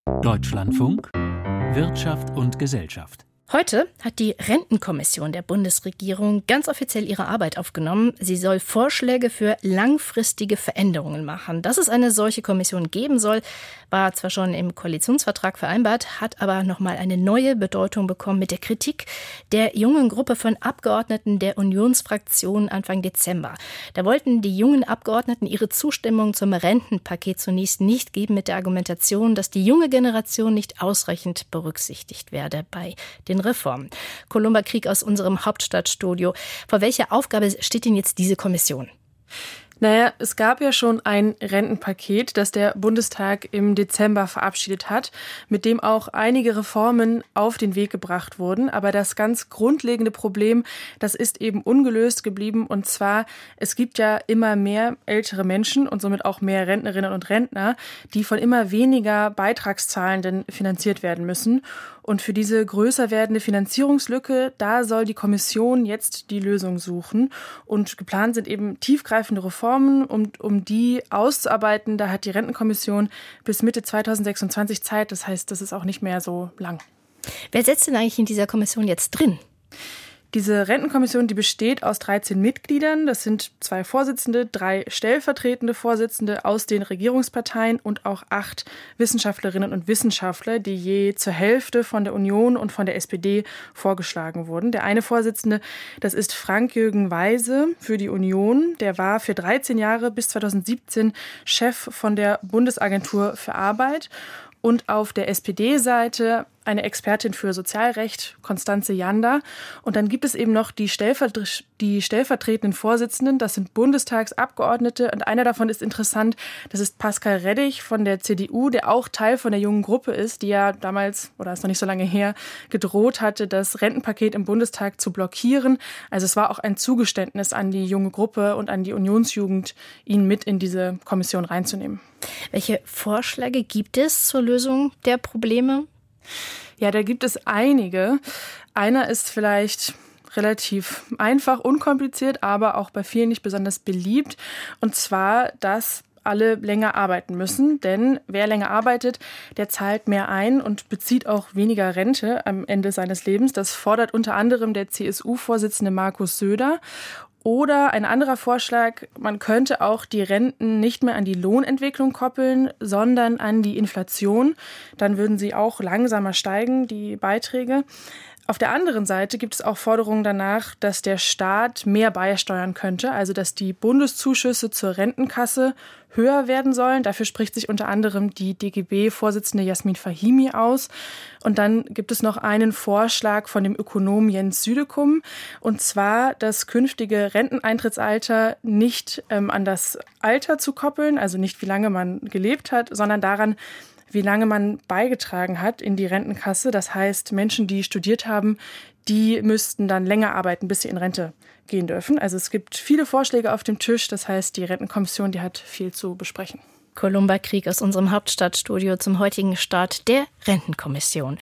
Deutschlandfunk Wirtschaft und Gesellschaft. Heute hat die Rentenkommission der Bundesregierung ganz offiziell ihre Arbeit aufgenommen. Sie soll Vorschläge für langfristige Veränderungen machen. Dass es eine solche Kommission geben soll, war zwar schon im Koalitionsvertrag vereinbart, hat aber nochmal eine neue Bedeutung bekommen mit der Kritik der jungen Gruppe von Abgeordneten der Unionsfraktion Anfang Dezember. Da wollten die jungen Abgeordneten ihre Zustimmung zum Rentenpaket zunächst nicht geben mit der Argumentation, dass die junge Generation nicht ausreichend berücksichtigt werde bei den Reformen. Columba Krieg aus unserem Hauptstadtstudio. Vor welcher Aufgabe steht denn jetzt diese Kommission? Naja, es gab ja schon ein Rentenpaket, das der Bundestag im Dezember verabschiedet hat, mit dem auch einige Reformen auf den Weg gebracht wurden. Aber das ganz grundlegende Problem, das ist eben ungelöst geblieben. Und zwar, es gibt ja immer mehr ältere Menschen und somit auch mehr Rentnerinnen und Rentner, die von immer weniger Beitragszahlenden finanziert werden müssen. Und für diese größer werdende Finanzierungslücke, da soll die Kommission jetzt die Lösung suchen. Und geplant sind eben tiefgreifende Reformen, um die auszuarbeiten. Da hat die Rentenkommission bis Mitte 2026 Zeit. Das heißt, das ist auch nicht mehr so lang. Wer sitzt denn eigentlich in dieser Kommission jetzt drin? Diese Rentenkommission, die besteht aus 13 Mitgliedern. Das sind 2 Vorsitzende, 3 stellvertretende Vorsitzende aus den Regierungsparteien und auch 8 Wissenschaftlerinnen und Wissenschaftler, die je zur Hälfte von der Union und von der SPD vorgeschlagen wurden. Der eine Vorsitzende, das ist Frank-Jürgen Weise für die Union. Der war für 13 Jahre bis 2017 Chef von der Bundesagentur für Arbeit. Und auf der SPD-Seite eine Expertin für Sozialrecht, Constanze Janda. Und dann gibt es eben noch die stellvertretenden Vorsitzenden, das sind Bundestagsabgeordnete. Und einer davon ist interessant, das ist Pascal Reddig von der CDU, der auch Teil von der jungen Gruppe ist, die ja damals, oder ist noch nicht so lange her, gedroht hatte, das Rentenpaket im Bundestag zu blockieren. Also es war auch ein Zugeständnis an die junge Gruppe und an die Unionsjugend, ihn mit in diese Kommission reinzunehmen. Welche Vorschläge gibt es zur Lösung der Probleme? Ja, da gibt es einige. Einer ist vielleicht relativ einfach, unkompliziert, aber auch bei vielen nicht besonders beliebt. Und zwar, dass alle länger arbeiten müssen. Denn wer länger arbeitet, der zahlt mehr ein und bezieht auch weniger Rente am Ende seines Lebens. Das fordert unter anderem der CSU-Vorsitzende Markus Söder. Oder ein anderer Vorschlag, man könnte auch die Renten nicht mehr an die Lohnentwicklung koppeln, sondern an die Inflation. Dann würden sie auch langsamer steigen, die Beiträge. Auf der anderen Seite gibt es auch Forderungen danach, dass der Staat mehr beisteuern könnte, also dass die Bundeszuschüsse zur Rentenkasse höher werden sollen. Dafür spricht sich unter anderem die DGB-Vorsitzende Jasmin Fahimi aus. Und dann gibt es noch einen Vorschlag von dem Ökonom Jens Südekum, und zwar das künftige Renteneintrittsalter nicht an das Alter zu koppeln, also nicht wie lange man gelebt hat, sondern daran, wie lange man beigetragen hat in die Rentenkasse. Das heißt, Menschen, die studiert haben, die müssten dann länger arbeiten, bis sie in Rente gehen dürfen. Also es gibt viele Vorschläge auf dem Tisch. Das heißt, die Rentenkommission, die hat viel zu besprechen. Columba Krieg aus unserem Hauptstadtstudio zum heutigen Start der Rentenkommission.